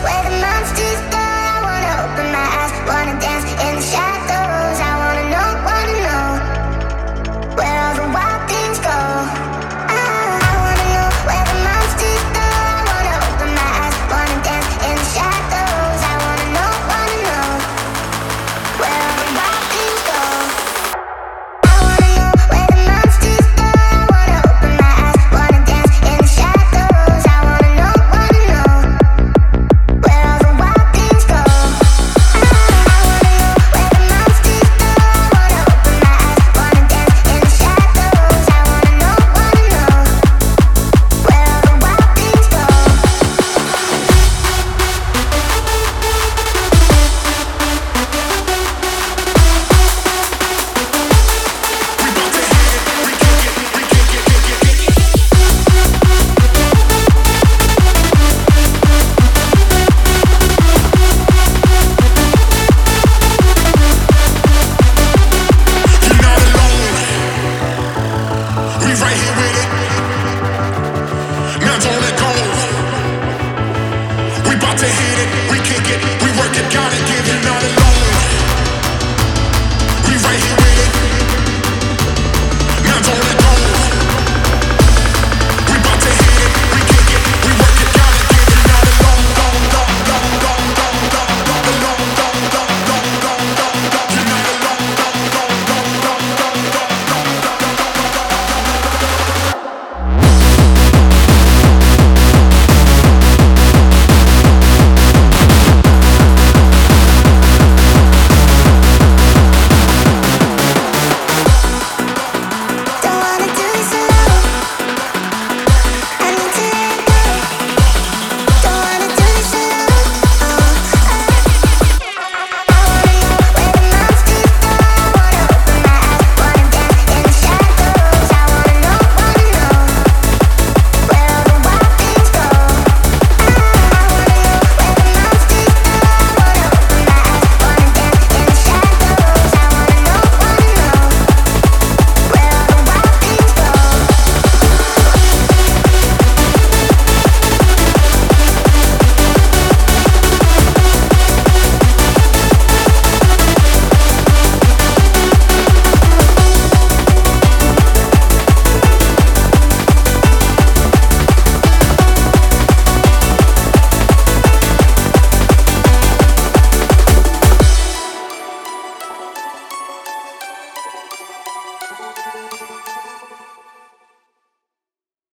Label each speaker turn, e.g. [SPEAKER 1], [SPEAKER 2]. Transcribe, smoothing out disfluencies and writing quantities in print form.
[SPEAKER 1] where the monsters go. I wanna open my eyes, wanna dance in the shadows. I wanna know where all the wild things go. I wanna know where the monsters go. I wanna open my eyes, wanna dance in the shadows. I wanna know where all the wild things go. I wanna know where the monsters go. I wanna open my eyes, wanna dance in the shadows. I wanna know where all the wild things go. I wanna know where the monsters go. I wanna open my eyes, wanna dance in the shadows. I wanna know where all the wild things go.
[SPEAKER 2] You're not alone. We right here with it. Now don't let go. We about to hit